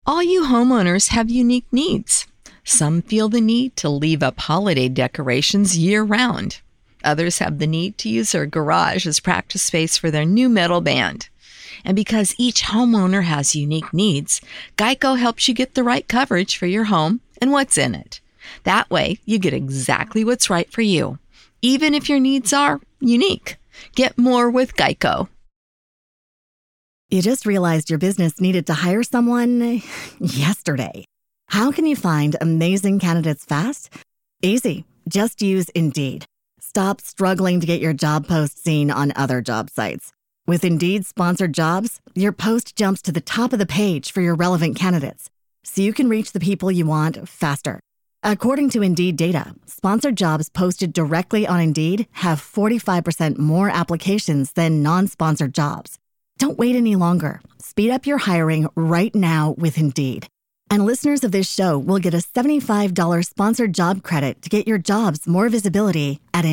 All you homeowners have unique needs. Some feel the need to leave up holiday decorations year-round. Others have the need to use their garage as practice space for their new metal band. And because each homeowner has unique needs, Geico helps you get the right coverage for your home and what's in it. That way, you get exactly what's right for you, even if your needs are unique. Get more with Geico. You just realized your business needed to hire someone yesterday. How can you find amazing candidates fast? Easy. Just use Indeed. Stop struggling to get your job post seen on other job sites. With Indeed sponsored jobs, your post jumps to the top of the page for your relevant candidates, so you can reach the people you want faster. According to Indeed data, sponsored jobs posted directly on Indeed have 45% more applications than non-sponsored jobs. Don't wait any longer. Speed up your hiring right now with Indeed. And listeners of this show will get a $75 sponsored job credit to get your jobs more visibility at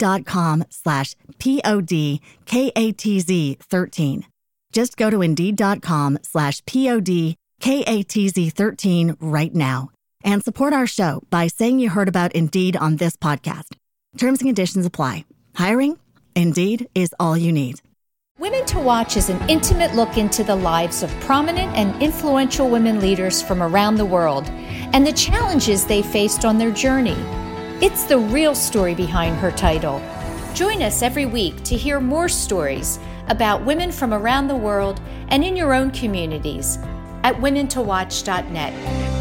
Indeed.com/PODKATZ13. Just go to Indeed.com/PODKATZ13 right now and support our show by saying you heard about Indeed on this podcast. Terms and conditions apply. Hiring? Indeed is all you need. Women to Watch is an intimate look into the lives of prominent and influential women leaders from around the world and the challenges they faced on their journey. It's the real story behind her title. Join us every week to hear more stories about women from around the world and in your own communities at womentowatch.net.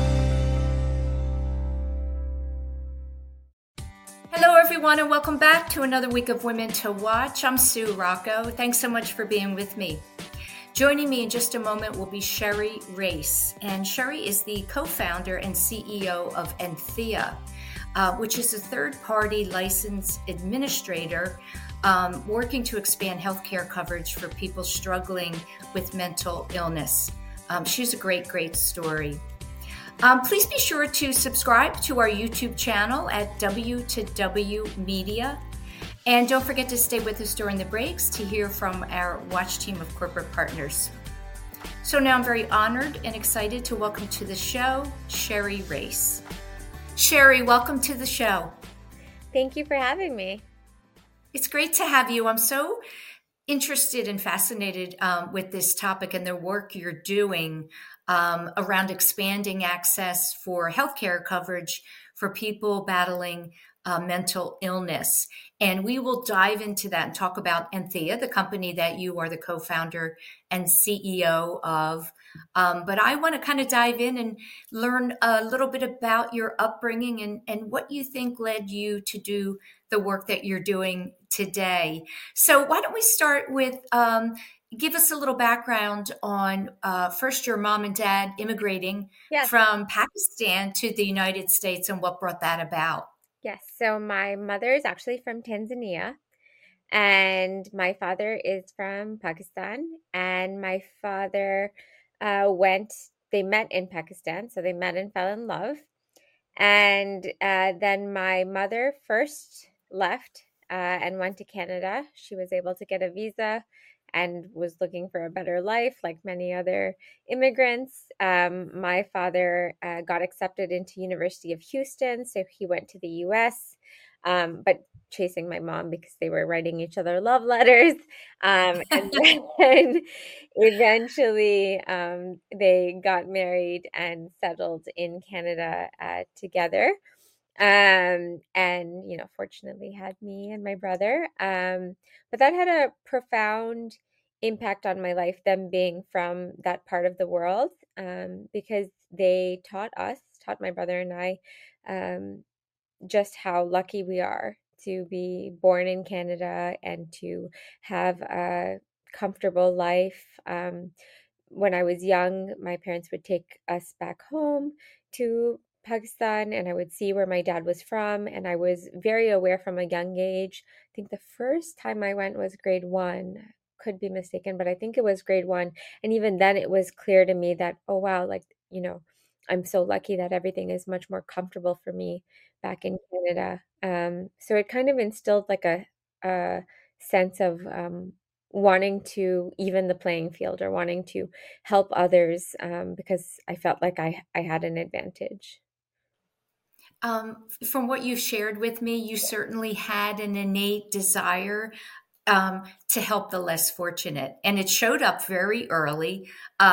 Hello, everyone, and welcome back to another week of Women to Watch. I'm Sue Rocco. Thanks so much for being with me. Joining me in just a moment will be Sherry Race, and Sherry is the co-founder and CEO of Anthea, which is a third-party licensed administrator working to expand healthcare coverage for people struggling with mental illness. She's a great story. Please be sure to subscribe to our YouTube channel at W2W Media. And don't forget to stay with us during the breaks to hear from our watch team of corporate partners. So now I'm very honored and excited to welcome to the show, Sherry Race. Sherry, welcome to the show. Thank you for having me. It's great to have you. I'm so interested and fascinated with this topic and the work you're doing around expanding access for healthcare coverage for people battling mental illness. And we will dive into that and talk about Anthea, the company that you are the co-founder and CEO of. But I want to kind of dive in and learn a little bit about your upbringing and what you think led you to do the work that you're doing today. So why don't we start with give us a little background on first your mom and dad immigrating from Pakistan to the United States and what brought that about. Yes. So my mother is actually from Tanzania and my father is from Pakistan. And my father they met in Pakistan. So they met and fell in love. And then my mother first left and went to Canada. She was able to get a visa and was looking for a better life like many other immigrants. My father got accepted into University of Houston, so he went to the US, but chasing my mom because they were writing each other love letters. And then eventually they got married and settled in Canada together. And fortunately had me and my brother. But that had a profound impact on my life, them being from that part of the world, because they taught my brother and I, just how lucky we are to be born in Canada and to have a comfortable life. When I was young, my parents would take us back home to Pakistan and I would see where my dad was from, and I was very aware from a young age. I think the first time I went was grade 1. Could be mistaken, but I think it was grade 1. And even then it was clear to me that, oh wow, I'm so lucky that everything is much more comfortable for me back in Canada. So it kind of instilled like a sense of wanting to even the playing field or wanting to help others, because I felt like I had an advantage. From what you've shared with me, you certainly had an innate desire to help the less fortunate, and it showed up very early.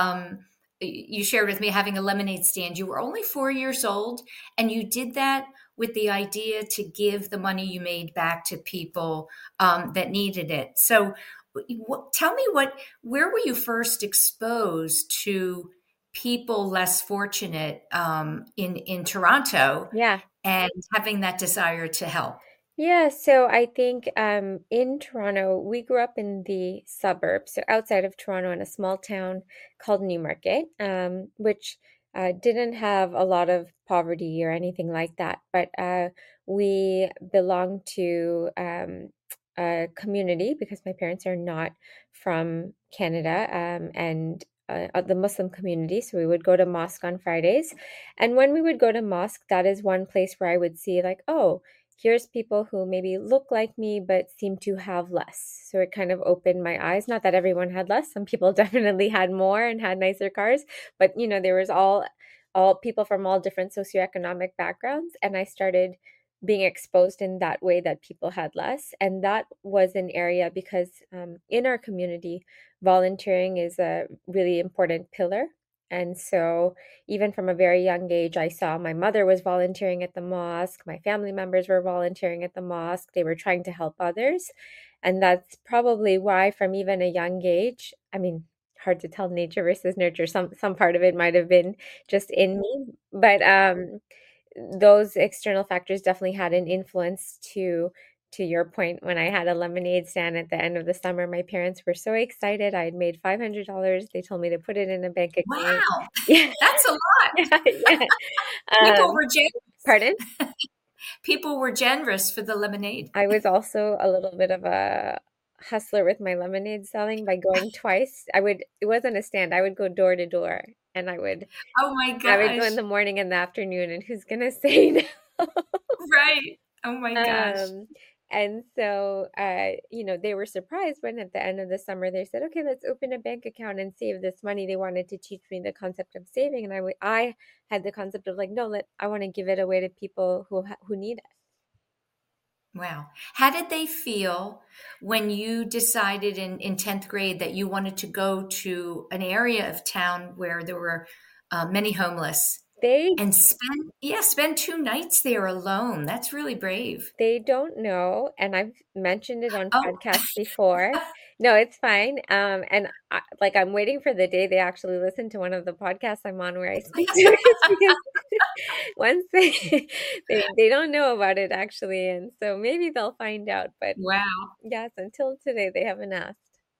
You shared with me having a lemonade stand. You were only 4 years old, and you did that with the idea to give the money you made back to people that needed it. So, tell me where were you first exposed to people less fortunate in Toronto, Yeah. and having that desire to help? Yeah, so I think in Toronto, we grew up in the suburbs, so outside of Toronto in a small town called Newmarket, which didn't have a lot of poverty or anything like that. But we belong to a community because my parents are not from Canada, and the Muslim community. So we would go to mosque on Fridays. And when we would go to mosque, that is one place where I would see, like, oh, here's people who maybe look like me but seem to have less. So it kind of opened my eyes. Not that everyone had less. Some people definitely had more and had nicer cars, but there was all people from all different socioeconomic backgrounds, and I started being exposed in that way that people had less. And that was an area because in our community, volunteering is a really important pillar. And so even from a very young age, I saw my mother was volunteering at the mosque. My family members were volunteering at the mosque. They were trying to help others. And that's probably why, from even a young age, I mean, hard to tell nature versus nurture. Some part of it might have been just in me, but those external factors definitely had an influence to your point. When I had a lemonade stand at the end of the summer, my parents were so excited. I had made $500. They told me to put it in a bank account. Wow, Yeah. that's a lot. Yeah. People were generous. Pardon? People were generous for the lemonade. I was also a little bit of a hustler with my lemonade selling by going twice. It wasn't a stand. I would go door to door, and I would Oh my go in gosh. the morning and the afternoon, and who's gonna say no? Right. Oh my gosh. And so, they were surprised when at the end of the summer they said, "Okay, let's open a bank account and save this money." They wanted to teach me the concept of saving, and I had the concept of, like, no, I want to give it away to people who need it. Wow. How did they feel when you decided in 10th grade that you wanted to go to an area of town where there were many homeless They and spend 2 nights there alone? That's really brave. They don't know, and I've mentioned it on Oh, podcasts before. No, it's fine. And I'm waiting for the day they actually listen to one of the podcasts I'm on where I speak to it, because once they don't know about it actually, and so maybe they'll find out. But wow. yes, until today they haven't asked.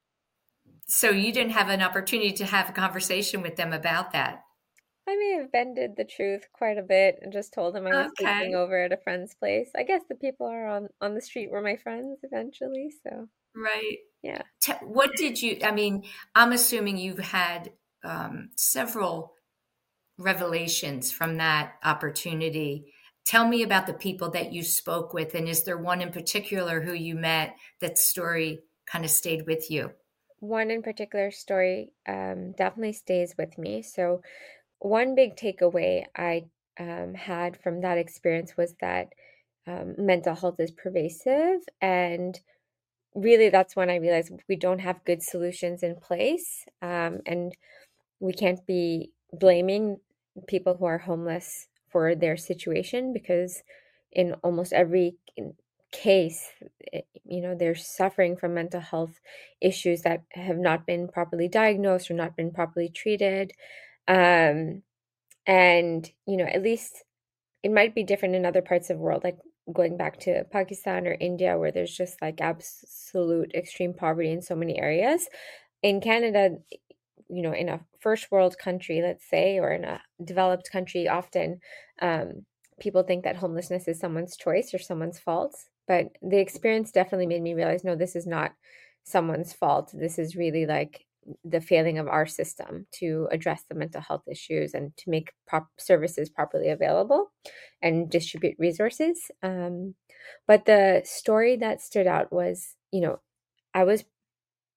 So you didn't have an opportunity to have a conversation with them about that. I may have bended the truth quite a bit and just told them I was sleeping Okay. over at a friend's place. I guess the people are on the street were my friends eventually, so Right. yeah. What did you, I mean, I'm assuming you've had several revelations from that opportunity. Tell me about the people that you spoke with, and is there one in particular who you met that story kind of stayed with you? One in particular story definitely stays with me. So, one big takeaway I had from that experience was that mental health is pervasive. And really, that's when I realized we don't have good solutions in place. And we can't be blaming people who are homeless for their situation, because in almost every case, they're suffering from mental health issues that have not been properly diagnosed or not been properly treated. um, and at least it might be different in other parts of the world, like going back to Pakistan or India, where there's just like absolute extreme poverty in so many areas. In Canada, in a first world country, let's say, or in a developed country, often people think that homelessness is someone's choice or someone's fault. But the experience definitely made me realize, no, this is not someone's fault. This is really like the failing of our system to address the mental health issues and to make services properly available and distribute resources. But the story that stood out was, I was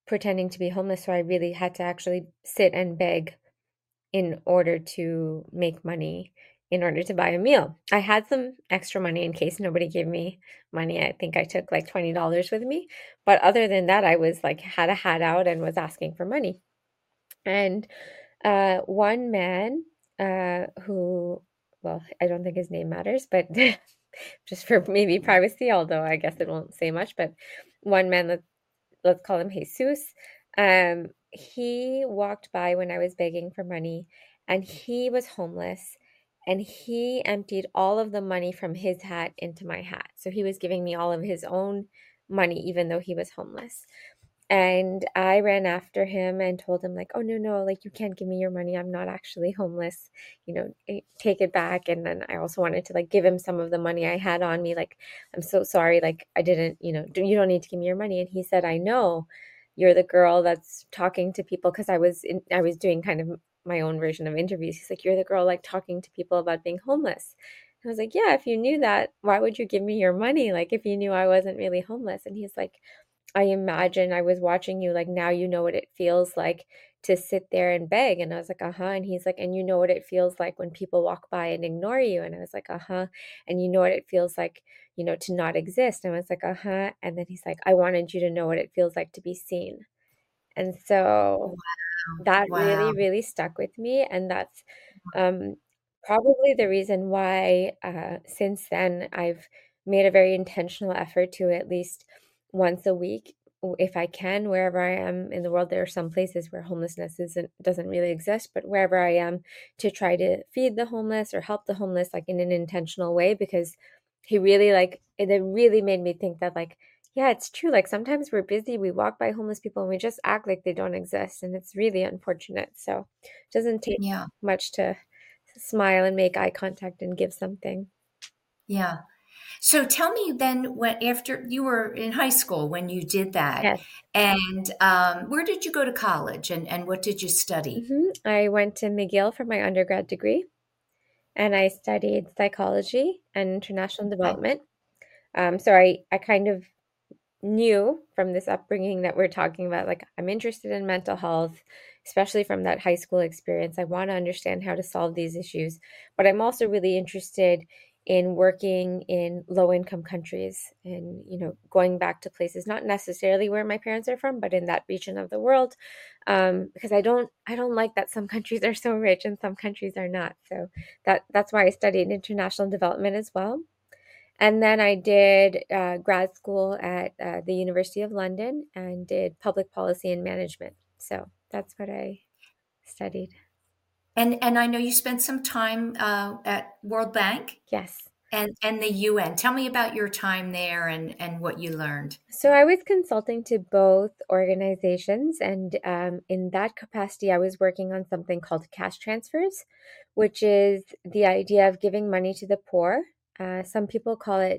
pretending to be homeless. So I really had to actually sit and beg in order to make money, in order to buy a meal. I had some extra money in case nobody gave me money. I think I took like $20 with me. But other than that, I was like, had a hat out and was asking for money. And one man who, well, I don't think his name matters, but just for maybe privacy, although I guess it won't say much, but one man, let's call him Jesus. He walked by when I was begging for money, and he was homeless, and he emptied all of the money from his hat into my hat. So he was giving me all of his own money, even though he was homeless. And I ran after him and told him, like, oh, no, like, you can't give me your money. I'm not actually homeless. Take it back. And then I also wanted to, like, give him some of the money I had on me. Like, I'm so sorry. Like, I didn't, you don't need to give me your money. And he said, I know you're the girl that's talking to people, because I was doing kind of my own version of interviews. He's like, you're the girl, like, talking to people about being homeless. And I was like, yeah, if you knew that, why would you give me your money? Like, if you knew I wasn't really homeless. And he's like, I imagine I was watching you, like, now you know what it feels like to sit there and beg. And I was like, uh-huh. And he's like, and you know what it feels like when people walk by and ignore you. And I was like, uh-huh. And you know what it feels like, to not exist. And I was like, uh-huh. And then he's like, I wanted you to know what it feels like to be seen. And so that really, Wow. really stuck with me. And that's probably the reason why since then I've made a very intentional effort to at least once a week, if I can, wherever I am in the world. There are some places where homelessness doesn't really exist, but wherever I am, to try to feed the homeless or help the homeless, like, in an intentional way, because he really, like, it really made me think that, like, yeah, it's true. Like, sometimes we're busy, we walk by homeless people and we just act like they don't exist, and it's really unfortunate. So it doesn't take Yeah. much to smile and make eye contact and give something. Yeah. So tell me then, when after you were in high school when you did that, Yes. and where did you go to college, and what did you study? I went to McGill for my undergrad degree, and I studied psychology and international Okay. development. So I kind of knew from this upbringing that we're talking about, like, I'm interested in mental health, especially from that high school experience. I want to understand how to solve these issues, but I'm also really interested in working in low income countries and, going back to places not necessarily where my parents are from, but in that region of the world. Because I don't like that some countries are so rich and some countries are not. So that's why I studied international development as well. And then I did grad school at the University of London and did public policy and management. So that's what I studied. And I know you spent some time at World Bank Yes. and the UN. Tell me about your time there and what you learned. So I was consulting to both organizations, and in that capacity, I was working on something called cash transfers, which is the idea of giving money to the poor. Some people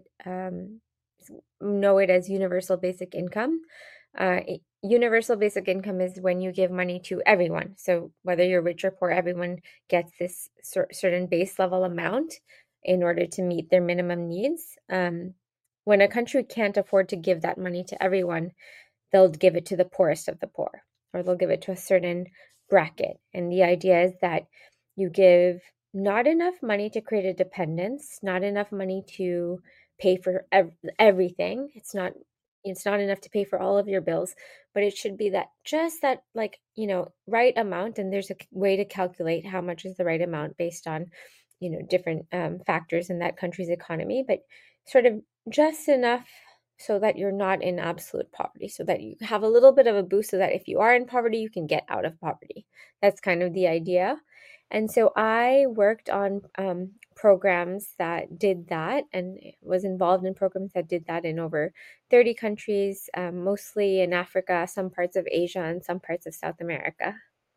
know it as universal basic income. Universal basic income is when you give money to everyone. So whether you're rich or poor, everyone gets this certain base level amount in order to meet their minimum needs. When a country can't afford to give that money to everyone, they'll give it to the poorest of the poor, or they'll give it to a certain bracket. And the idea is that you give not enough money to create a dependence, not enough money to pay for everything. It's not enough to pay for all of your bills, but it should be that just that, like, right amount. And there's a way to calculate how much is the right amount based on, different factors in that country's economy, but sort of just enough so that you're not in absolute poverty, so that you have a little bit of a boost, so that if you are in poverty, you can get out of poverty. That's kind of the idea. And so I worked on programs that did that, and was involved in programs that did that in over 30 countries, mostly in Africa, some parts of Asia, and some parts of South America.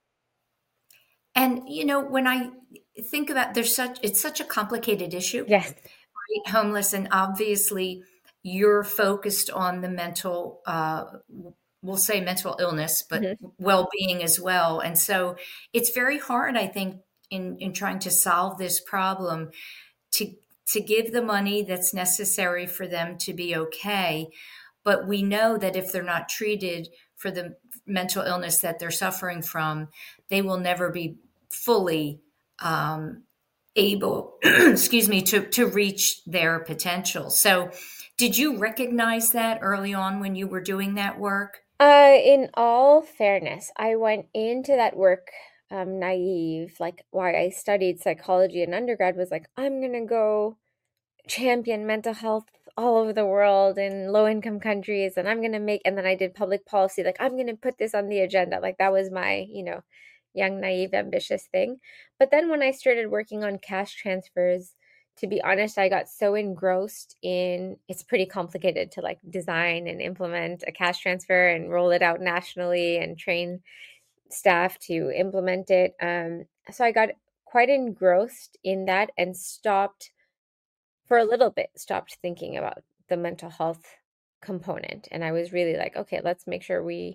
And when I think about it's such a complicated issue, Yes. right? Homeless, and obviously you're focused on the mental, we'll say mental illness, but well-being as well. And so it's very hard, I think, in trying to solve this problem, to give the money that's necessary for them to be okay. But we know that if they're not treated mental illness that they're suffering from, they will never be fully able, excuse me, to reach their potential. So did you recognize that early on when you were doing that work? In all fairness, I went into that work naive. Like, why I studied psychology in undergrad was like, I'm going to go champion mental health all over the world in low-income countries, and I'm going to make, and then I did public policy, like, I'm going to put this on the agenda. Like, that was my, young, naive, ambitious thing. But then when I started working on cash transfers, to be honest, I got so engrossed in, it's pretty complicated to like design and implement a cash transfer and roll it out nationally and train staff to implement it. So I got quite engrossed in that and stopped thinking about the mental health component. And I was really like, okay, let's make sure we,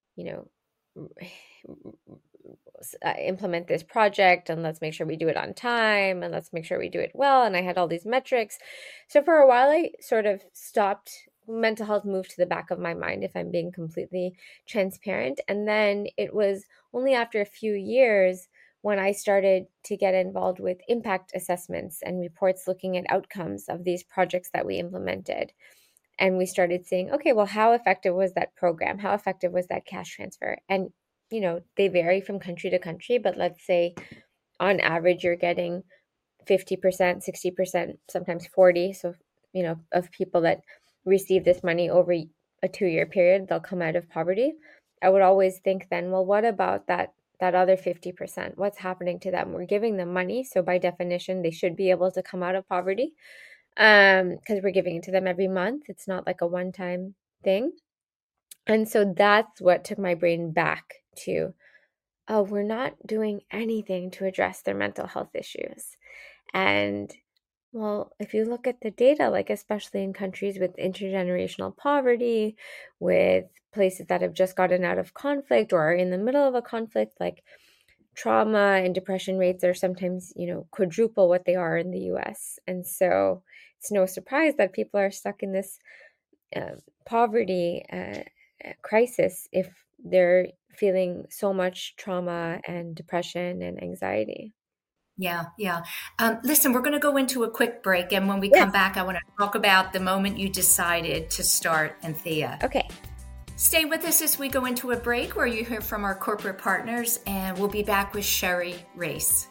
implement this project, and let's make sure we do it on time, and let's make sure we do it well. And I had all these metrics. So for a while, I sort of stopped. Mental health moved to the back of my mind, if I'm being completely transparent. And then it was only after a few years when I started to get involved with impact assessments and reports looking at outcomes of these projects that we implemented. And we started saying, okay, well, how effective was that program? How effective was that cash transfer? And they vary from country to country, but let's say on average, you're getting 50%, 60%, sometimes 40%. So, of people that receive this money over a 2-year period, they'll come out of poverty. I would always think then, well, what about that other 50%? What's happening to them? We're giving them money. So by definition, they should be able to come out of poverty because we're giving it to them every month. It's not like a one-time thing. And so that's what took my brain back to, oh, we're not doing anything to address their mental health issues. And well, if you look at the data, like especially in countries with intergenerational poverty, with places that have just gotten out of conflict or are in the middle of a conflict, like trauma and depression rates are sometimes, quadruple what they are in the US. And so it's no surprise that people are stuck in this poverty crisis if they're feeling so much trauma and depression and anxiety. Yeah. Listen, we're going to go into a quick break. And when we come back, I want to talk about the moment you decided to start Anthea. Okay. Stay with us as we go into a break where you hear from our corporate partners, and we'll be back with Sherry Race.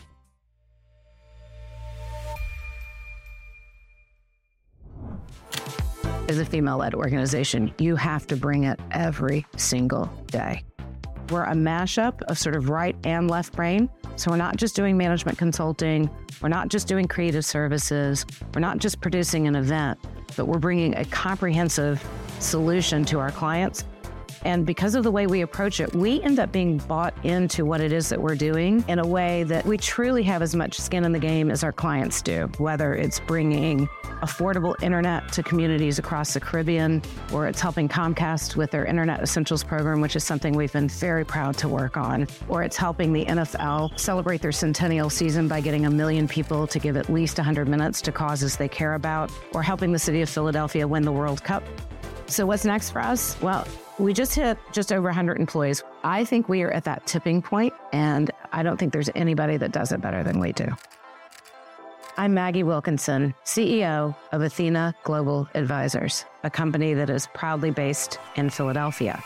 As a female-led organization, you have to bring it every single day. We're a mashup of sort of right and left brain. So we're not just doing management consulting. We're not just doing creative services. We're not just producing an event, but we're bringing a comprehensive solution to our clients. And because of the way we approach it, we end up being bought into what it is that we're doing in a way that we truly have as much skin in the game as our clients do, whether it's bringing affordable internet to communities across the Caribbean, or it's helping Comcast with their Internet Essentials program, which is something we've been very proud to work on, or it's helping the NFL celebrate their centennial season by getting 1 million people to give at least 100 minutes to causes they care about, or helping the city of Philadelphia win the World Cup. So what's next for us? Well, we just hit just over 100 employees. I think we are at that tipping point, and I don't think there's anybody that does it better than we do. I'm Maggie Wilkinson, CEO of Athena Global Advisors, a company that is proudly based in Philadelphia.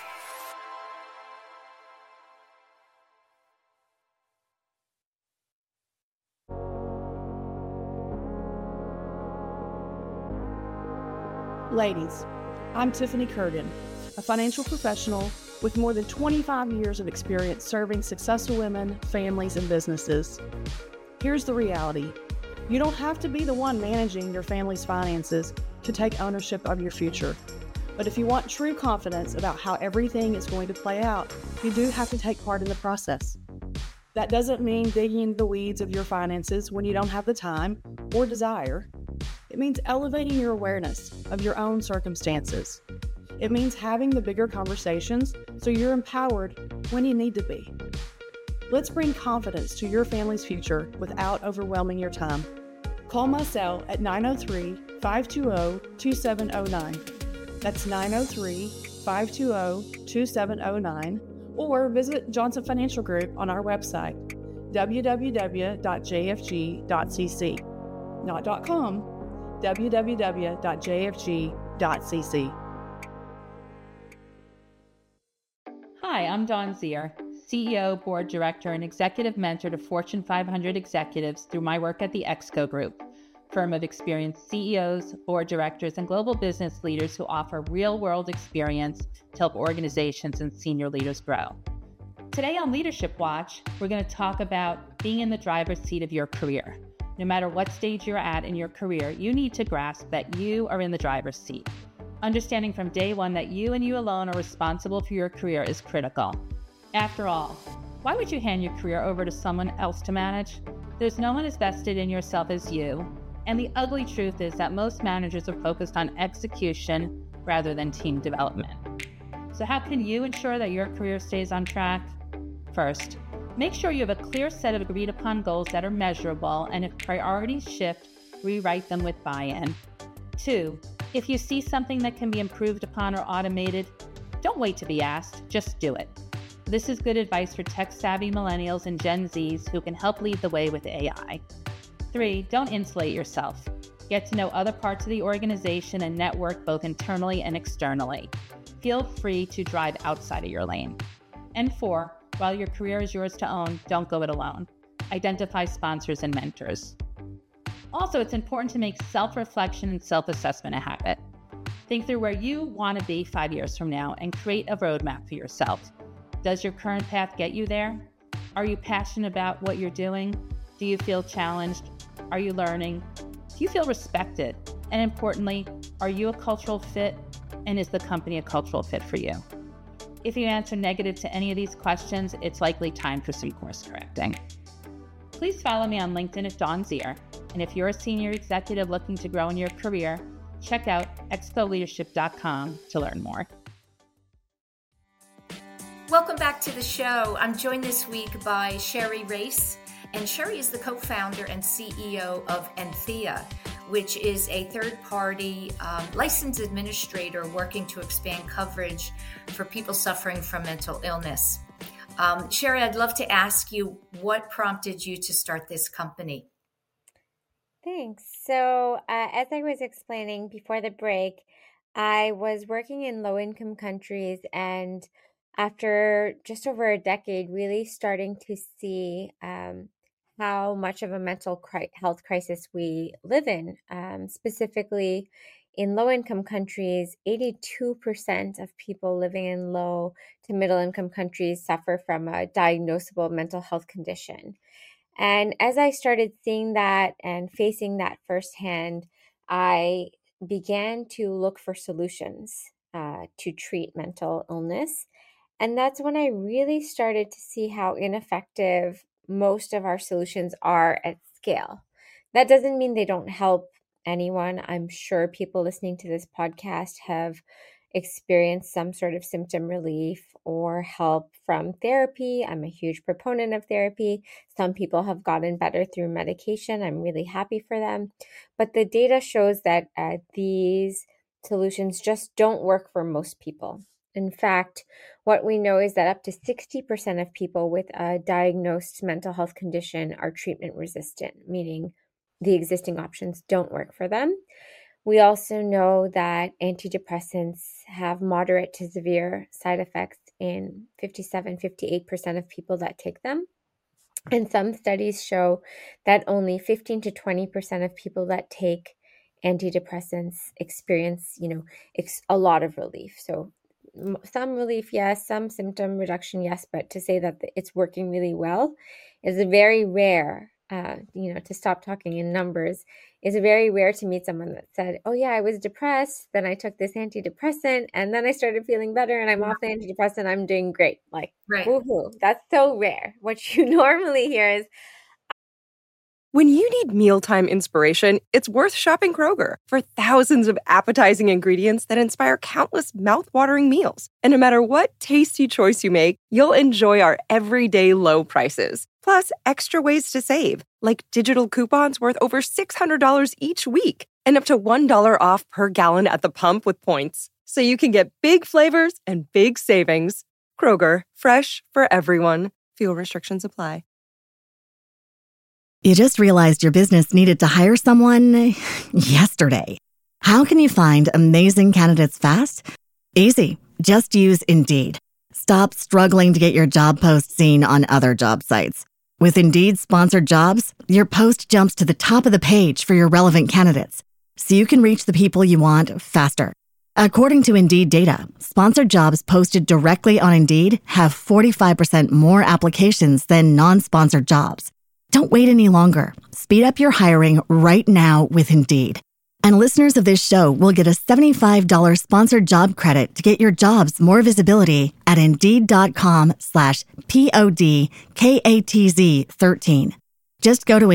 Ladies, I'm Tiffany Curtin, a financial professional with more than 25 years of experience serving successful women, families, and businesses. Here's the reality. You don't have to be the one managing your family's finances to take ownership of your future. But if you want true confidence about how everything is going to play out, you do have to take part in the process. That doesn't mean digging into the weeds of your finances when you don't have the time or desire. It means elevating your awareness of your own circumstances. It means having the bigger conversations so you're empowered when you need to be. Let's bring confidence to your family's future without overwhelming your time. Call my cell at 903-520-2709. That's 520-2709 or visit Johnson Financial Group on our website, www.jfg.cc. Not .com, www.jfg.cc. Hi, I'm Dawn Zier, CEO, Board Director, and Executive Mentor to Fortune 500 executives through my work at the Exco Group, firm of experienced CEOs, board directors, and global business leaders who offer real-world experience to help organizations and senior leaders grow. Today on Leadership Watch, we're going to talk about being in the driver's seat of your career. No matter what stage you're at in your career, you need to grasp that you are in the driver's seat. Understanding from day one that you and you alone are responsible for your career is critical. After all, why would you hand your career over to someone else to manage? There's no one as vested in yourself as you. And the ugly truth is that most managers are focused on execution rather than team development. So how can you ensure that your career stays on track? First, make sure you have a clear set of agreed upon goals that are measurable, and if priorities shift, rewrite them with buy-in. 2, if you see something that can be improved upon or automated, don't wait to be asked, just do it. This is good advice for tech-savvy millennials and Gen Zs who can help lead the way with AI. 3, don't insulate yourself. Get to know other parts of the organization and network both internally and externally. Feel free to drive outside of your lane. And 4, while your career is yours to own, don't go it alone. Identify sponsors and mentors. Also, it's important to make self-reflection and self-assessment a habit. Think through where you want to be 5 years from now and create a roadmap for yourself. Does your current path get you there? Are you passionate about what you're doing? Do you feel challenged? Are you learning? Do you feel respected? And importantly, are you a cultural fit? And is the company a cultural fit for you? If you answer negative to any of these questions, it's likely time for some course correcting. Please follow me on LinkedIn at Dawn Zier. And if you're a senior executive looking to grow in your career, check out expoleadership.com to learn more. Welcome back to the show. I'm joined this week by Sherry Race. And Sherry is the co-founder and CEO of Anthea, which is a third-party licensed administrator working to expand coverage for people suffering from mental illness. Sherry, I'd love to ask you, what prompted you to start this company? Thanks. So as I was explaining before the break, I was working in low-income countries, and after just over a decade, really starting to see how much of a mental health crisis we live in. Specifically, in low-income countries, 82% of people living in low to middle-income countries suffer from a diagnosable mental health condition. And as I started seeing that and facing that firsthand, I began to look for solutions to treat mental illness. And that's when I really started to see how ineffective most of our solutions are at scale. That doesn't mean they don't help anyone. I'm sure people listening to this podcast have experienced some sort of symptom relief or help from therapy. I'm a huge proponent of therapy. Some people have gotten better through medication. I'm really happy for them. But the data shows that these solutions just don't work for most people. In fact, what we know is that up to 60% of people with a diagnosed mental health condition are treatment resistant, meaning the existing options don't work for them. We also know that antidepressants have moderate to severe side effects in 58% of people that take them. And some studies show that only 15 to 20% of people that take antidepressants experience, a lot of relief. So some relief, yes, some symptom reduction, yes, but to say that it's working really well is a very rare, to stop talking in numbers, is very rare to meet someone that said, oh yeah, I was depressed, then I took this antidepressant, and then I started feeling better, and I'm off the antidepressant, I'm doing great. Like, right. Woohoo, that's so rare. What you normally hear is, when you need mealtime inspiration, it's worth shopping Kroger for thousands of appetizing ingredients that inspire countless mouth-watering meals. And no matter what tasty choice you make, you'll enjoy our everyday low prices. Plus, extra ways to save, like digital coupons worth over $600 each week and up to $1 off per gallon at the pump with points. so you can get big flavors and big savings. Kroger, fresh for everyone. Fuel restrictions apply. You just realized your business needed to hire someone yesterday. How can you find amazing candidates fast? Easy. Just use Indeed. Stop struggling to get your job post seen on other job sites. With Indeed sponsored jobs, your post jumps to the top of the page for your relevant candidates, so you can reach the people you want faster. According to Indeed data, sponsored jobs posted directly on Indeed have 45% more applications than non-sponsored jobs. Don't wait any longer. Speed up your hiring right now with Indeed. And listeners of this show will get a $75 sponsored job credit to get your jobs more visibility at Indeed.com/PODKATZ13. Just go to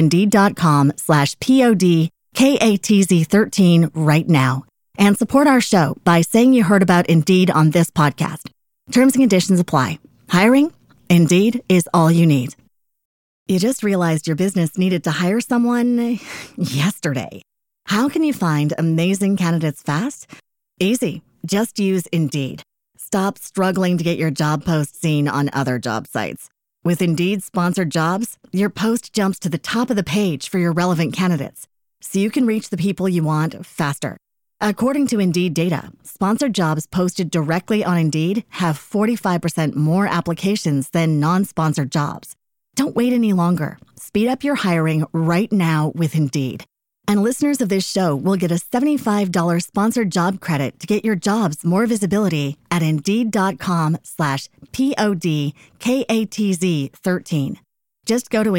Indeed.com/PODKATZ13 right now and support our show by saying you heard about Indeed on this podcast. Terms and conditions apply. Hiring? Indeed is all you need. You just realized your business needed to hire someone yesterday. How can you find amazing candidates fast? Easy. Just use Indeed. Stop struggling to get your job post seen on other job sites. With Indeed sponsored jobs, your post jumps to the top of the page for your relevant candidates, so you can reach the people you want faster. According to Indeed data, sponsored jobs posted directly on Indeed have 45% more applications than non-sponsored jobs. Don't wait any longer. Speed up your hiring right now with Indeed. And listeners of this show will get a $75 sponsored job credit to get your jobs more visibility at Indeed.com/PODKATZ13. Just go to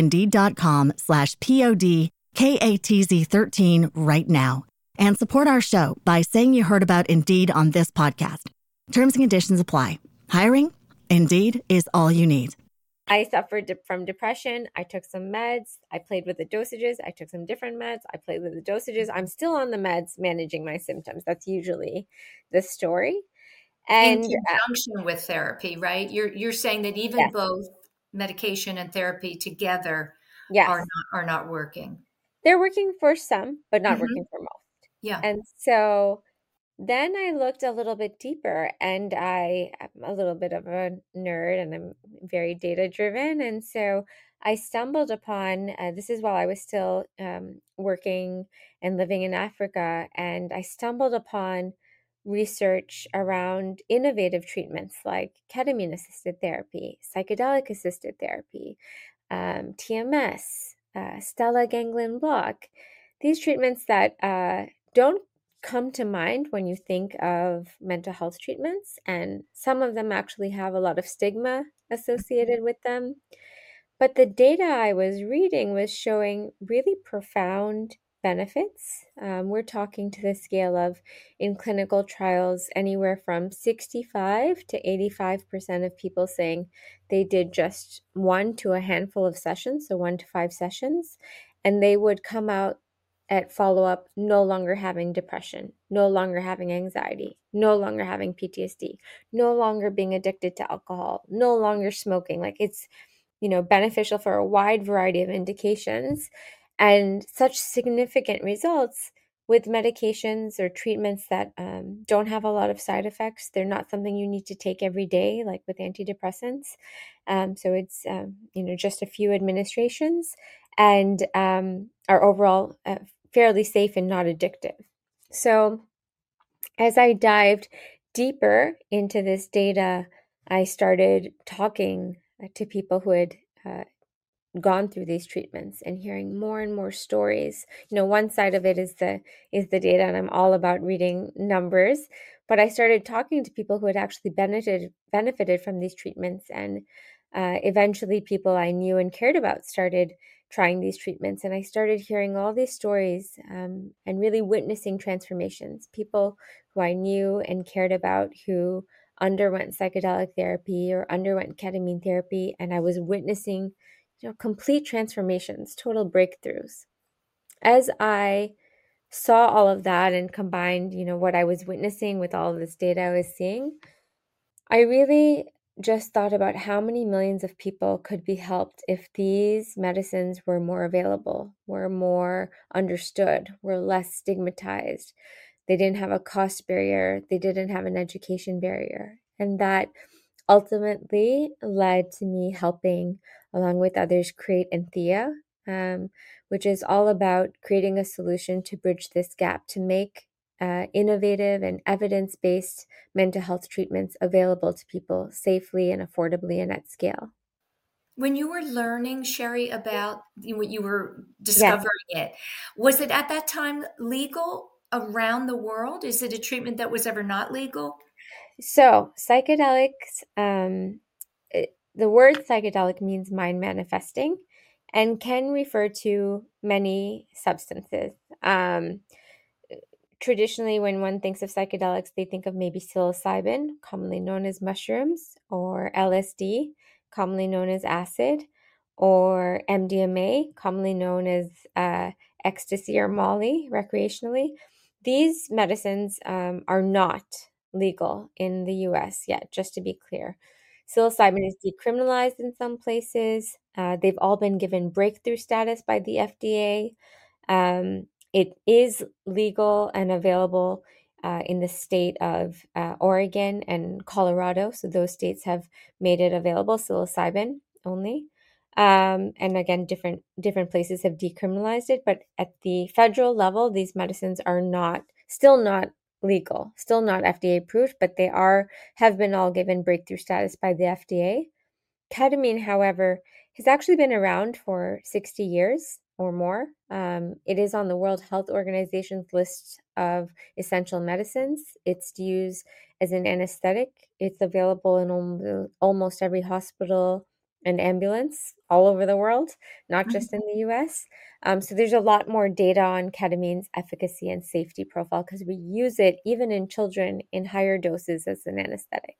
Indeed.com/PODKATZ13 right now and support our show by saying you heard about Indeed on this podcast. Terms and conditions apply. Hiring? Indeed is all you need. I suffered from depression. I took some meds. I played with the dosages. I took some different meds. I played with the dosages. I'm still on the meds managing my symptoms. That's usually the story. And in conjunction with therapy, right? You're saying that even yes. both medication and therapy together Yes. are not working. They're working for some, but not working for most. Yeah. And so then I looked a little bit deeper, and I am a little bit of a nerd and I'm very data driven. And so I stumbled upon, this is while I was still working and living in Africa, and I stumbled upon research around innovative treatments like ketamine assisted therapy, psychedelic assisted therapy, TMS, stellate ganglion block. These treatments that don't come to mind when you think of mental health treatments, and some of them actually have a lot of stigma associated with them. But the data I was reading was showing really profound benefits. We're talking to the scale of, in clinical trials, anywhere from 65 to 85% of people saying they did just 1 to a handful of sessions, so 1 to 5 sessions, and they would come out at follow-up no longer having depression, no longer having anxiety, no longer having PTSD, no longer being addicted to alcohol, no longer smoking. Like it's, beneficial for a wide variety of indications, and such significant results with medications or treatments that don't have a lot of side effects. They're not something you need to take every day, like with antidepressants. So it's, just a few administrations, and are overall fairly safe and not addictive. So as I dived deeper into this data, I started talking to people who had gone through these treatments and hearing more and more stories. One side of it is the data, and I'm all about reading numbers, but I started talking to people who had actually benefited from these treatments, and eventually people I knew and cared about started trying these treatments, and I started hearing all these stories and really witnessing transformations. People who I knew and cared about who underwent psychedelic therapy or underwent ketamine therapy, and I was witnessing complete transformations, total breakthroughs. As I saw all of that and combined, what I was witnessing with all of this data I was seeing, I really just thought about how many millions of people could be helped if these medicines were more available, were more understood, were less stigmatized. They didn't have a cost barrier. They didn't have an education barrier. And that ultimately led to me helping, along with others, create Anthea, which is all about creating a solution to bridge this gap, to make innovative and evidence-based mental health treatments available to people safely and affordably and at scale. When you were learning, Sherry, about when you were Yes. discovering it, was it at that time legal around the world? Is it a treatment that was ever not legal? So psychedelics, the word psychedelic means mind manifesting and can refer to many substances. Traditionally, when one thinks of psychedelics, they think of maybe psilocybin, commonly known as mushrooms, or LSD, commonly known as acid, or MDMA, commonly known as ecstasy or Molly, recreationally. These medicines are not legal in the US yet, just to be clear. Psilocybin is decriminalized in some places. They've all been given breakthrough status by the FDA. It is legal and available in the state of Oregon and Colorado. So those states have made it available, psilocybin only. And again, different places have decriminalized it. But at the federal level, these medicines are still not legal, still not FDA approved, but they have been all given breakthrough status by the FDA. Ketamine, however, has actually been around for 60 years or more. It is on the World Health Organization's list of essential medicines. It's used as an anesthetic. It's available in almost every hospital and ambulance all over the world, not just in the US. So there's a lot more data on ketamine's efficacy and safety profile because we use it even in children in higher doses as an anesthetic.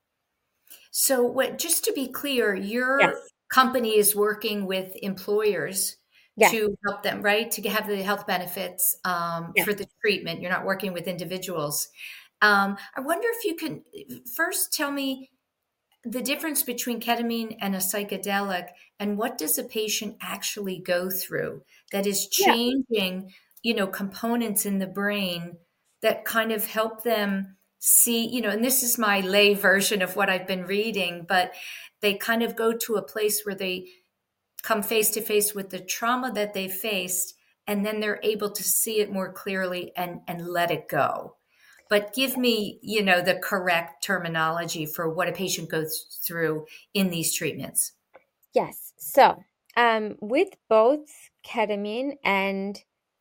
So just to be clear, your Yes. company is working with employers Yes. to help them, right? To have the health benefits Yes. for the treatment. You're not working with individuals. I wonder if you can first tell me the difference between ketamine and a psychedelic, and what does a patient actually go through that is Yeah. changing, components in the brain that kind of help them see, and this is my lay version of what I've been reading, but they kind of go to a place where they come face to face with the trauma that they faced, and then they're able to see it more clearly and let it go. But give me, the correct terminology for what a patient goes through in these treatments. Yes. So, with both ketamine and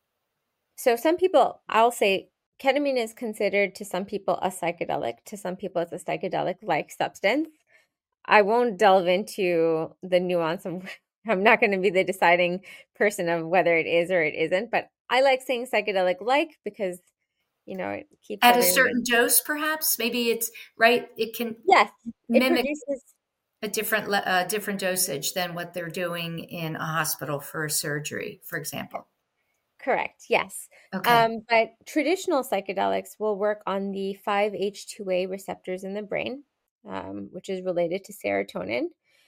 so some people, I'll say ketamine is considered to some people a psychedelic, to some people it's a psychedelic-like substance. I won't delve into the nuance of, I'm not going to be the deciding person of whether it is or it isn't, but I like saying psychedelic-like because, it keeps At a everyone. certain dose, perhaps? Maybe it's, right? It can Yes, it mimic produces a different dosage than what they're doing in a hospital for surgery, for example. Correct. Yes. Okay. But traditional psychedelics will work on the 5-HT2A receptors in the brain, which is related to serotonin.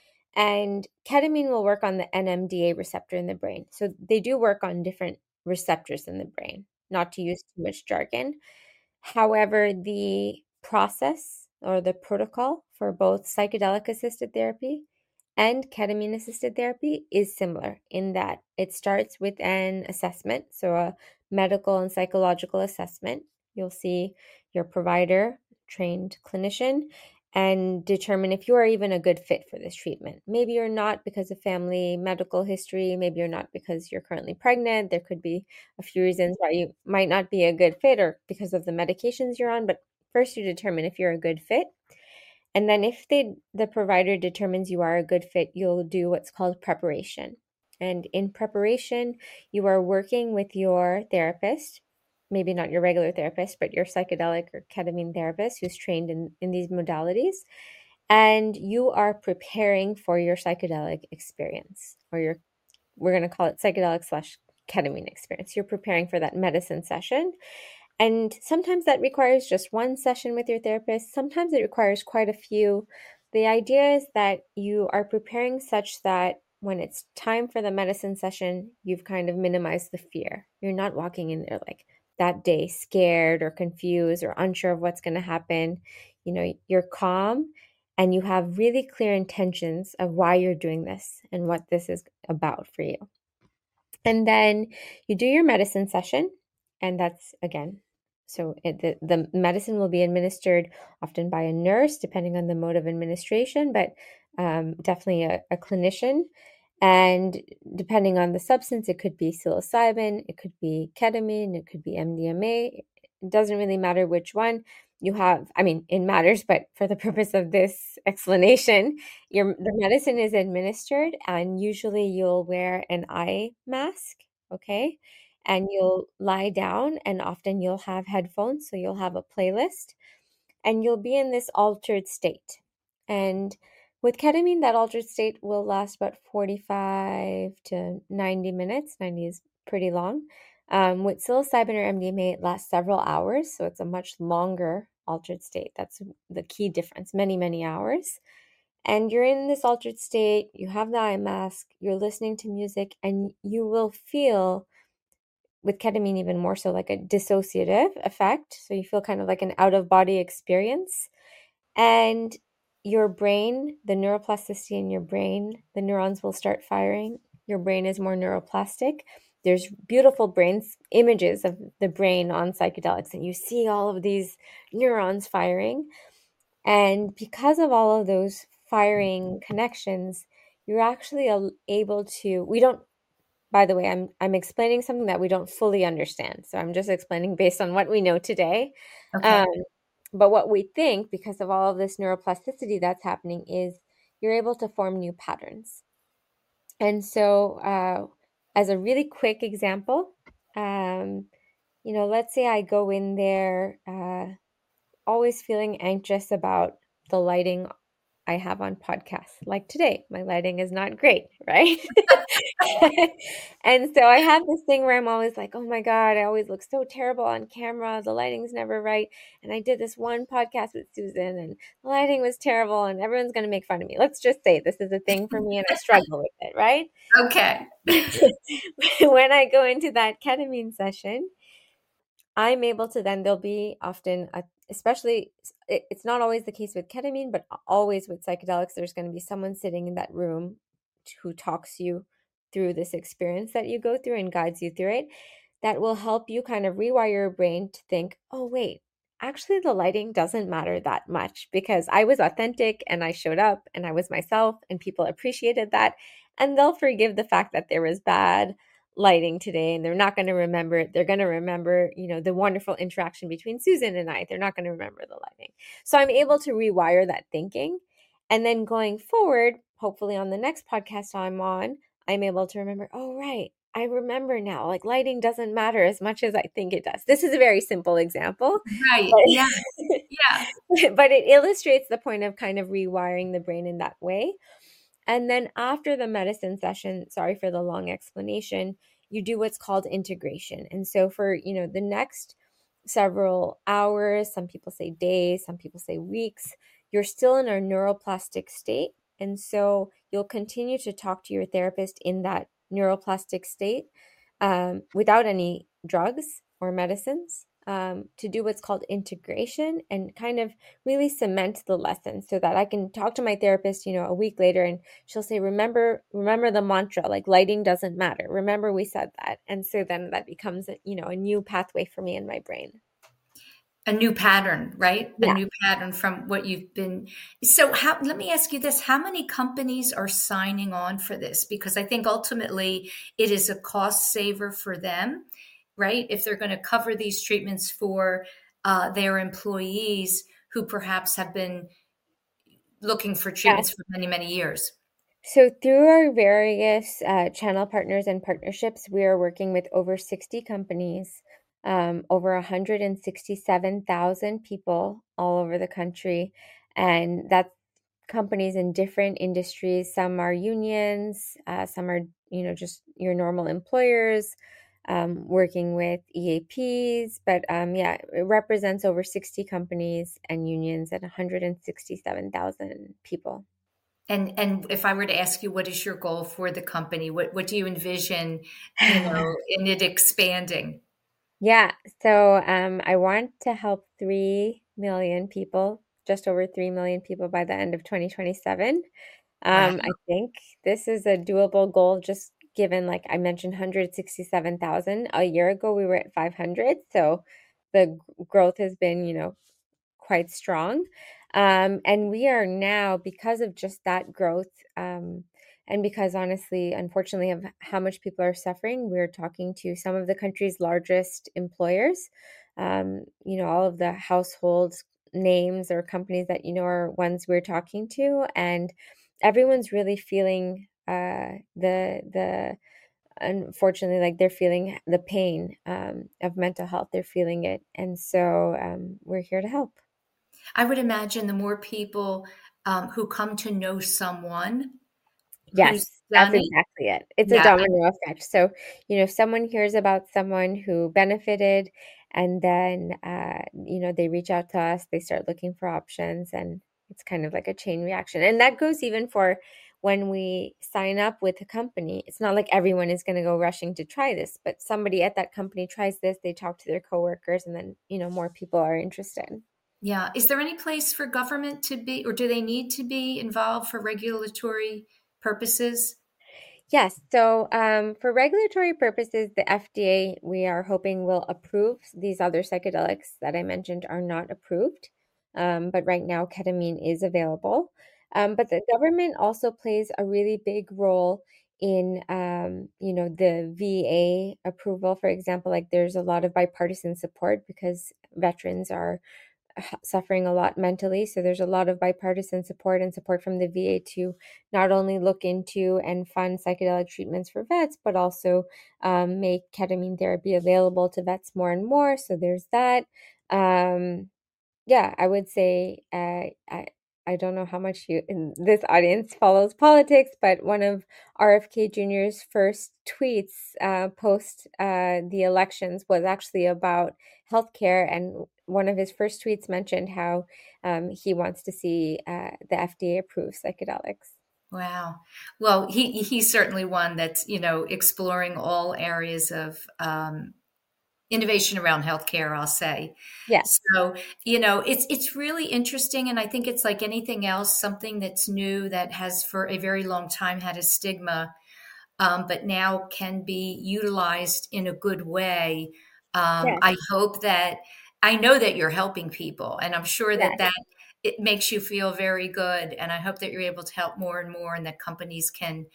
And ketamine will work on the NMDA receptor in the brain. So they do work on different receptors in the brain, not to use too much jargon. However, the process or the protocol for both psychedelic assisted therapy and ketamine assisted therapy is similar in that it starts with an assessment, so a medical and psychological assessment. You'll see your provider, trained clinician, and determine if you are even a good fit for this treatment. Maybe you're not because of family medical history. Maybe you're not because you're currently pregnant. There could be a few reasons why you might not be a good fit or because of the medications you're on. But first you determine if you're a good fit. And then if the provider determines you are a good fit, you'll do what's called preparation. And in preparation, you are working with your therapist, maybe not your regular therapist, but your psychedelic or ketamine therapist who's trained in these modalities. And you are preparing for your psychedelic experience, or we're going to call it psychedelic/ketamine experience. You're preparing for that medicine session. And sometimes that requires just one session with your therapist. Sometimes it requires quite a few. The idea is that you are preparing such that when it's time for the medicine session, you've kind of minimized the fear. You're not walking in there like, that day, scared or confused or unsure of what's going to happen, you're calm and you have really clear intentions of why you're doing this and what this is about for you. And then you do your medicine session, and that's, again, so the medicine will be administered often by a nurse, depending on the mode of administration, but definitely a clinician. And depending on the substance, it could be psilocybin, it could be ketamine, it could be MDMA. It doesn't really matter which one you have. I mean, it matters, but for the purpose of this explanation, the medicine is administered, and usually you'll wear an eye mask, okay? And you'll lie down, and often you'll have headphones, so you'll have a playlist, and you'll be in this altered state. And with ketamine, that altered state will last about 45 to 90 minutes. 90 is pretty long. With psilocybin or MDMA, it lasts several hours, so it's a much longer altered state. That's the key difference, many, many hours. And you're in this altered state, you have the eye mask, you're listening to music, and you will feel, with ketamine even more so, like a dissociative effect. So you feel kind of like an out-of-body experience. And your brain, the neuroplasticity in your brain, the neurons will start firing. Your brain is more neuroplastic. There's beautiful images of the brain on psychedelics, and you see all of these neurons firing. And because of all of those firing connections, you're actually able to, by the way, I'm explaining something that we don't fully understand. So I'm just explaining based on what we know today. Okay. But what we think, because of all of this neuroplasticity that's happening, is you're able to form new patterns. And so as a really quick example, let's say I go in there always feeling anxious about the lighting I have on podcasts. Like today, my lighting is not great, right? And so I have this thing where I'm always like, oh my God, I always look so terrible on camera. The lighting's never right. And I did this one podcast with Susan and the lighting was terrible and everyone's going to make fun of me. Let's just say this is a thing for me and I struggle with it, right? Okay. When I go into that ketamine session, I'm able to then, there'll be often, especially, it's not always the case with ketamine, but always with psychedelics, there's going to be someone sitting in that room who talks you through this experience that you go through and guides you through it. That will help you kind of rewire your brain to think, oh, wait, actually the lighting doesn't matter that much because I was authentic and I showed up and I was myself and people appreciated that. And they'll forgive the fact that there was bad lighting today and they're not going to remember it. They're going to remember, the wonderful interaction between Susan and I. They're not going to remember the lighting. So I'm able to rewire that thinking. And then going forward, hopefully on the next podcast I'm on, I'm able to remember, oh, right, I remember now, like lighting doesn't matter as much as I think it does. This is a very simple example. Right. Yeah. Yeah. But it illustrates the point of kind of rewiring the brain in that way. And then after the medicine session, sorry for the long explanation, you do what's called integration. And so for, the next several hours, some people say days, some people say weeks, you're still in a neuroplastic state. And so you'll continue to talk to your therapist in that neuroplastic state without any drugs or medicines. To do what's called integration and kind of really cement the lesson so that I can talk to my therapist, a week later and she'll say, remember the mantra, like lighting doesn't matter. Remember we said that. And so then that becomes, a new pathway for me in my brain. A new pattern, right? Yeah. A new pattern from what you've been. So let me ask you this. How many companies are signing on for this? Because I think ultimately it is a cost saver for them, right? If they're going to cover these treatments for their employees who perhaps have been looking for treatments for many, many years. So through our various channel partners and partnerships, we are working with over 60 companies, over 167,000 people all over the country. And that's companies in different industries. Some are unions, some are, just your normal employers, working with EAPs, but it represents over 60 companies and unions and 167,000 people. And if I were to ask you, what is your goal for the company? What do you envision, in it expanding? Yeah. So I want to help 3 million people, just over 3 million people by the end of 2027. Wow. I think this is a doable goal, just given, like I mentioned, 167,000. A year ago, we were at 500. So the growth has been, quite strong. And we are now, because of just that growth, and because honestly, unfortunately, of how much people are suffering, we're talking to some of the country's largest employers. All of the household names or companies that are ones we're talking to, and everyone's really feeling the unfortunately, like they're feeling the pain of mental health. They're feeling it, and so we're here to help. I would imagine the more people who come to know someone who's Yes, done that's it. exactly it. It's a Yeah. domino effect. So, if someone hears about someone who benefited and then, they reach out to us, they start looking for options, and it's kind of like a chain reaction. And that goes even for when we sign up with a company. It's not like everyone is going to go rushing to try this, but somebody at that company tries this, they talk to their coworkers, and then, more people are interested. Yeah. Is there any place for government to be, or do they need to be involved for regulatory purposes? Yes. So, for regulatory purposes, the FDA, we are hoping, will approve. These other psychedelics that I mentioned are not approved. But right now, ketamine is available. But the government also plays a really big role in, the VA approval. For example, like there's a lot of bipartisan support because veterans are suffering a lot mentally. So there's a lot of bipartisan support and support from the VA to not only look into and fund psychedelic treatments for vets, but also make ketamine therapy available to vets more and more. So there's that. Yeah, I would say I don't know how much you in this audience follows politics, but one of RFK Jr.'s first tweets post the elections was actually about healthcare, and one of his first tweets mentioned how he wants to see the FDA approve psychedelics. Wow. Well, he's certainly one that's, exploring all areas of innovation around healthcare, I'll say. Yes. So, it's really interesting. And I think it's like anything else, something that's new that has for a very long time had a stigma, but now can be utilized in a good way. Yes. I know that you're helping people, and I'm sure Yes. that it makes you feel very good. And I hope that you're able to help more and more, and that companies can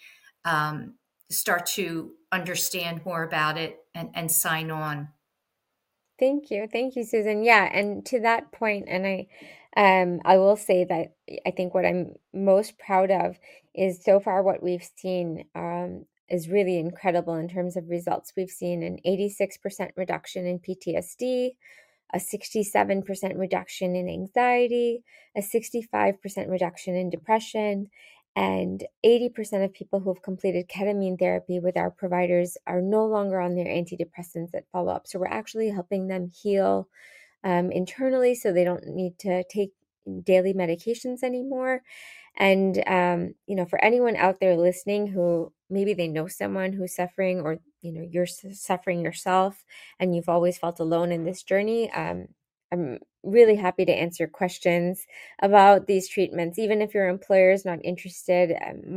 start to understand more about it and sign on. Thank you. Thank you, Susan. Yeah, and to that point, and I will say that I think what I'm most proud of is so far what we've seen is really incredible in terms of results. We've seen an 86% reduction in PTSD, a 67% reduction in anxiety, a 65% reduction in depression, and 80% of people who have completed ketamine therapy with our providers are no longer on their antidepressants at follow-up. So we're actually helping them heal internally so they don't need to take daily medications anymore. And, for anyone out there listening who maybe they know someone who's suffering, or, you're suffering yourself and you've always felt alone in this journey, I'm really happy to answer questions about these treatments, even if your employer is not interested.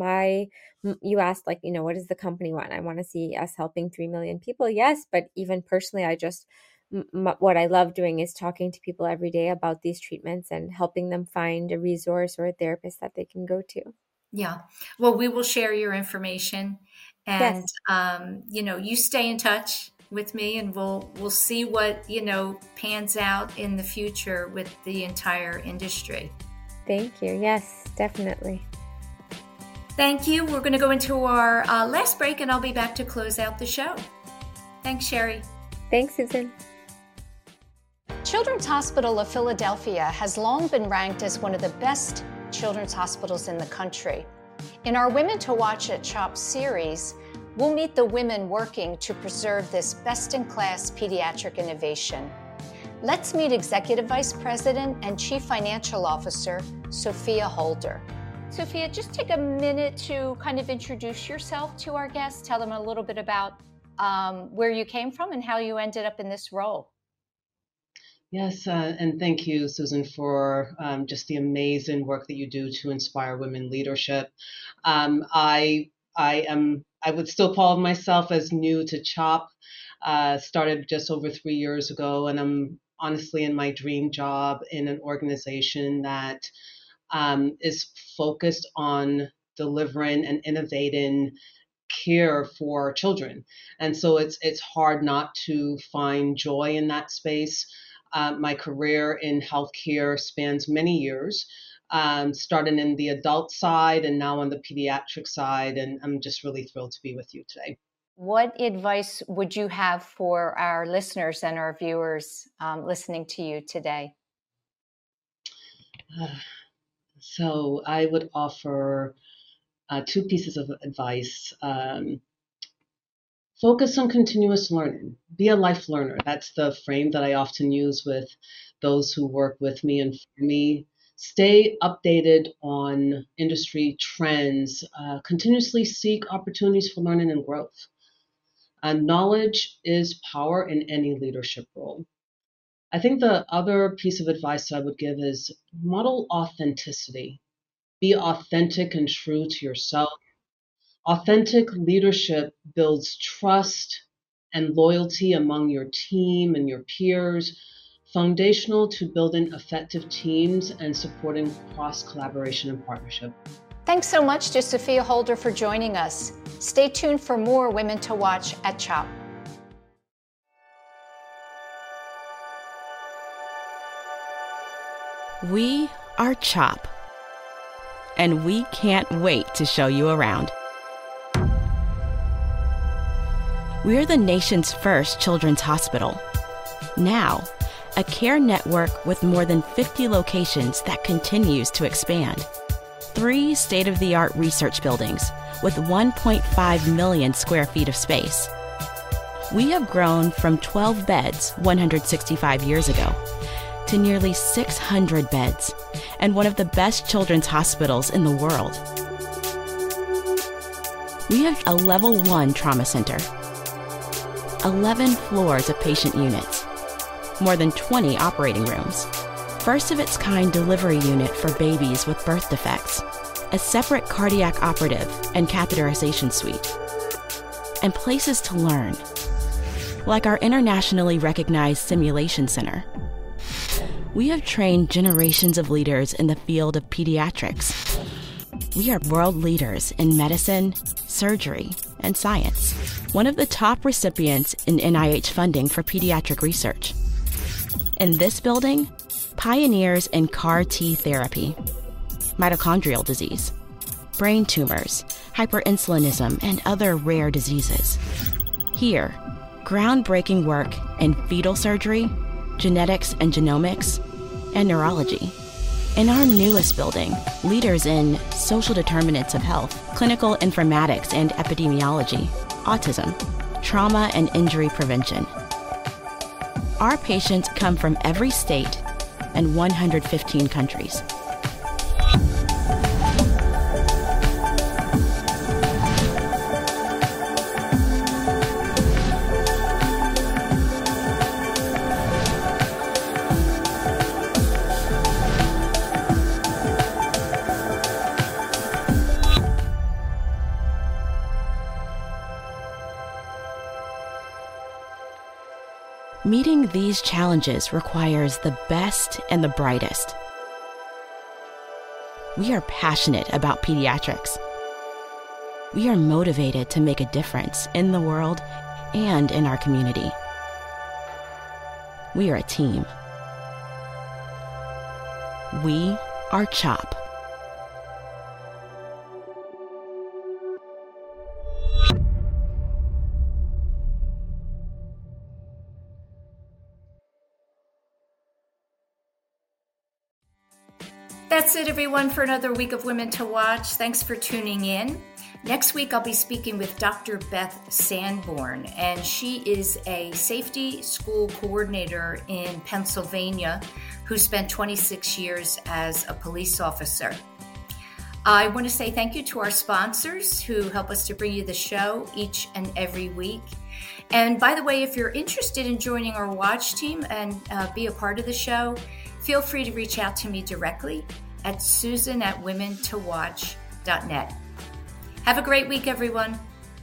You asked, like, what does the company want? I want to see us helping 3 million people. Yes, but even personally, what I love doing is talking to people every day about these treatments and helping them find a resource or a therapist that they can go to. Yeah. Well, we will share your information, and, Yes. you stay in touch with me, and we'll see what, pans out in the future with the entire industry. Thank you. Yes, definitely. Thank you. We're going to go into our last break, and I'll be back to close out the show. Thanks, Sherry. Thanks, Susan. Children's Hospital of Philadelphia has long been ranked as one of the best children's hospitals in the country. In our Women to Watch at CHOP series, we'll meet the women working to preserve this best-in-class pediatric innovation. Let's meet Executive Vice President and Chief Financial Officer, Sophia Holder. Sophia, just take a minute to kind of introduce yourself to our guests. Tell them a little bit about where you came from and how you ended up in this role. Yes, and thank you, Susan, for just the amazing work that you do to inspire women leadership. I would still call myself as new to CHOP. Started just over 3 years ago, and I'm honestly in my dream job in an organization that is focused on delivering and innovating care for children. And so it's hard not to find joy in that space. My career in healthcare spans many years, starting in the adult side and now on the pediatric side. And I'm just really thrilled to be with you today. What advice would you have for our listeners and our viewers listening to you today? So I would offer 2 pieces of advice. Focus on continuous learning. Be a life learner. That's the frame that I often use with those who work with me and for me. Stay updated on industry trends. Continuously seek opportunities for learning and growth. Knowledge is power in any leadership role. I think the other piece of advice I would give is model authenticity. Be authentic and true to yourself. Authentic leadership builds trust and loyalty among your team and your peers, foundational to building effective teams and supporting cross-collaboration and partnership. Thanks so much to Sophia Holder for joining us. Stay tuned for more Women to Watch at CHOP. We are CHOP, and we can't wait to show you around. We're the nation's first children's hospital. Now, a care network with more than 50 locations that continues to expand. 3 state-of-the-art research buildings with 1.5 million square feet of space. We have grown from 12 beds 165 years ago to nearly 600 beds and one of the best children's hospitals in the world. We have a level 1 trauma center, 11 floors of patient units, more than 20 operating rooms, first of its kind delivery unit for babies with birth defects, a separate cardiac operative and catheterization suite, and places to learn, like our internationally recognized simulation center. We have trained generations of leaders in the field of pediatrics. We are world leaders in medicine, surgery, and science. One of the top recipients in NIH funding for pediatric research. In this building, pioneers in CAR T therapy, mitochondrial disease, brain tumors, hyperinsulinism, and other rare diseases. Here, groundbreaking work in fetal surgery, genetics and genomics, and neurology. In our newest building, leaders in social determinants of health, clinical informatics and epidemiology, autism, trauma and injury prevention. Our patients come from every state and 115 countries. Meeting these challenges requires the best and the brightest. We are passionate about pediatrics. We are motivated to make a difference in the world and in our community. We are a team. We are CHOP. That's it, everyone, for another week of Women to Watch. Thanks for tuning in. Next week, I'll be speaking with Dr. Beth Sanborn, and she is a safety school coordinator in Pennsylvania who spent 26 years as a police officer. I want to say thank you to our sponsors who help us to bring you the show each and every week. And by the way, if you're interested in joining our watch team and be a part of the show, feel free to reach out to me directly at susan@womentowatch.net. Have a great week, everyone.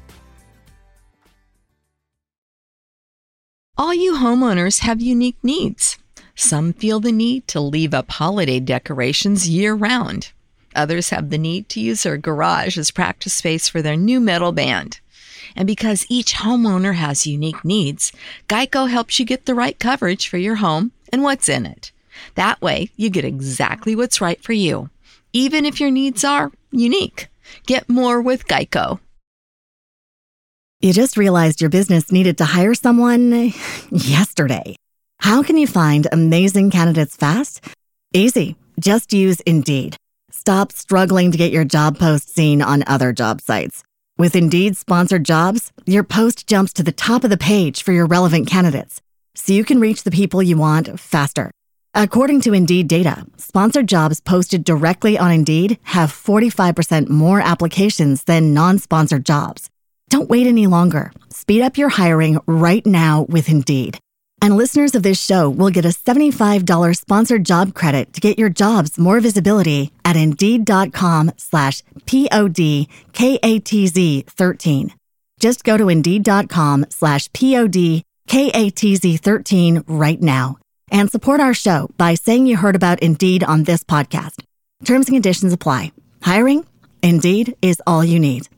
All you homeowners have unique needs. Some feel the need to leave up holiday decorations year-round. Others have the need to use their garage as practice space for their new metal band. And because each homeowner has unique needs, Geico helps you get the right coverage for your home and what's in it. That way, you get exactly what's right for you, even if your needs are unique. Get more with Geico. You just realized your business needed to hire someone yesterday. How can you find amazing candidates fast? Easy. Just use Indeed. Stop struggling to get your job post seen on other job sites. With Indeed sponsored jobs, your post jumps to the top of the page for your relevant candidates, so you can reach the people you want faster. According to Indeed data, sponsored jobs posted directly on Indeed have 45% more applications than non-sponsored jobs. Don't wait any longer. Speed up your hiring right now with Indeed. And listeners of this show will get a $75 sponsored job credit to get your jobs more visibility at Indeed.com/PODKATZ13. Just go to Indeed.com/PODKATZ13 right now and support our show by saying you heard about Indeed on this podcast. Terms and conditions apply. Hiring? Indeed is all you need.